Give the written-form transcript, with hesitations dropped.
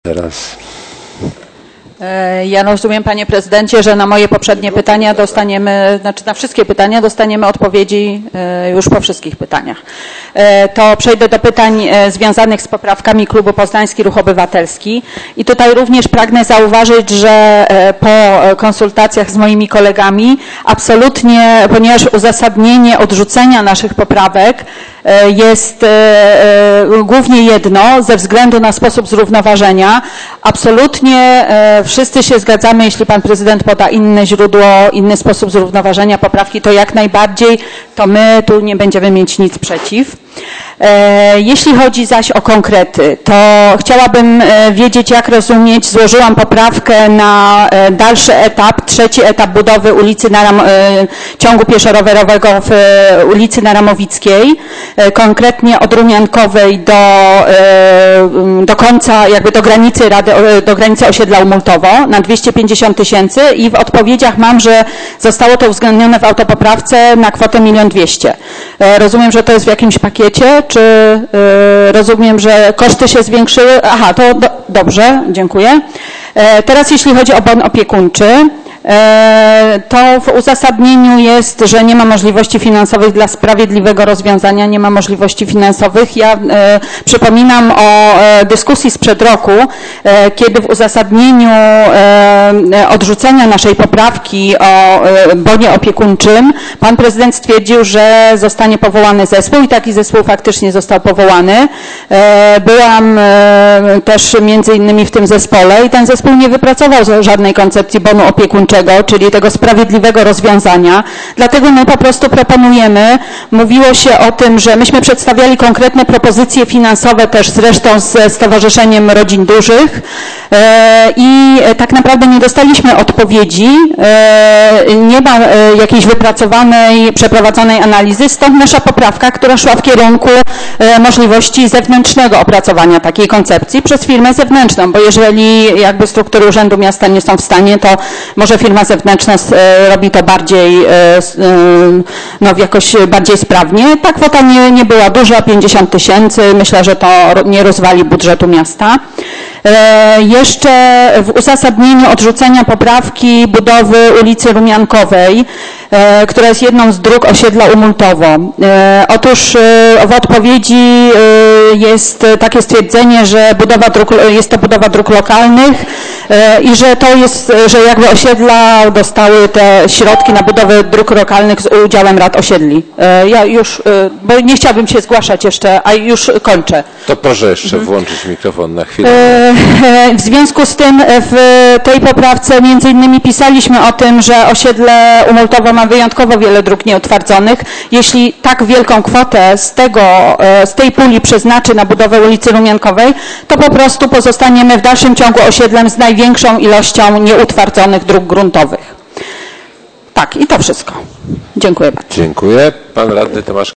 Teraz. Ja rozumiem, panie prezydencie, że na moje poprzednie pytania dostaniemy, znaczy na wszystkie pytania dostaniemy odpowiedzi już po wszystkich pytaniach. To przejdę do pytań związanych z poprawkami Klubu Poznański Ruch Obywatelski. I tutaj również pragnę zauważyć, że po konsultacjach z moimi kolegami absolutnie, ponieważ uzasadnienie odrzucenia naszych poprawek jest głównie jedno, ze względu na sposób zrównoważenia. Absolutnie wszyscy się zgadzamy, jeśli pan prezydent poda inne źródło, inny sposób zrównoważenia poprawki, to jak najbardziej, to my tu nie będziemy mieć nic przeciw. Jeśli chodzi zaś o konkrety, to chciałabym wiedzieć, jak rozumieć, złożyłam poprawkę na dalszy etap, trzeci etap budowy ulicy ciągu pieszo-rowerowego w ulicy Naramowickiej, konkretnie od Rumiankowej do końca, jakby do granicy osiedla Umultowo na 250 000 i w odpowiedziach mam, że zostało to uwzględnione w autopoprawce na kwotę 1 200 000. Rozumiem, że to jest w jakimś pakiecie, czy rozumiem, że koszty się zwiększyły? Aha, to dobrze, dziękuję. Teraz jeśli chodzi o bon opiekuńczy, to w uzasadnieniu jest, że nie ma możliwości finansowych dla sprawiedliwego rozwiązania, nie ma możliwości finansowych. Ja przypominam o dyskusji sprzed roku, kiedy w uzasadnieniu odrzucenia naszej poprawki o bonie opiekuńczym pan prezydent stwierdził, że zostanie powołany zespół i taki zespół faktycznie został powołany. Byłam też między innymi w tym zespole i ten zespół nie wypracował żadnej koncepcji bonu opiekuńczego, czyli tego sprawiedliwego rozwiązania. Dlatego my po prostu proponujemy, mówiło się o tym, że myśmy przedstawiali konkretne propozycje finansowe też zresztą ze Stowarzyszeniem Rodzin Dużych i tak naprawdę nie dostaliśmy odpowiedzi, nie ma jakiejś przeprowadzonej analizy, stąd nasza poprawka, która szła w kierunku możliwości zewnętrznego opracowania takiej koncepcji przez firmę zewnętrzną, bo jeżeli jakby struktury Urzędu Miasta nie są w stanie, to może firma zewnętrzna robi to bardziej, jakoś bardziej sprawnie. Ta kwota nie była duża, 50 000. Myślę, że to nie rozwali budżetu miasta. Jeszcze w uzasadnieniu odrzucenia poprawki budowy ulicy Rumiankowej, która jest jedną z dróg osiedla Umultowo. Otóż w odpowiedzi jest takie stwierdzenie, że jest to budowa dróg lokalnych i że to jest, że jakby osiedla dostały te środki na budowę dróg lokalnych z udziałem rad osiedli. Ja już, bo nie chciałabym się zgłaszać jeszcze, a już kończę. To proszę jeszcze włączyć mikrofon na chwilę. W związku z tym w tej poprawce między innymi pisaliśmy o tym, że osiedle Umultowo ma wyjątkowo wiele dróg nieutwardzonych. Jeśli tak wielką kwotę z tej puli przeznaczy na budowę ulicy Rumiankowej, to po prostu pozostaniemy w dalszym ciągu osiedlem z największą ilością nieutwardzonych dróg gruntowych. Tak, i to wszystko. Dziękuję bardzo. Dziękuję. Pan radny Tomasz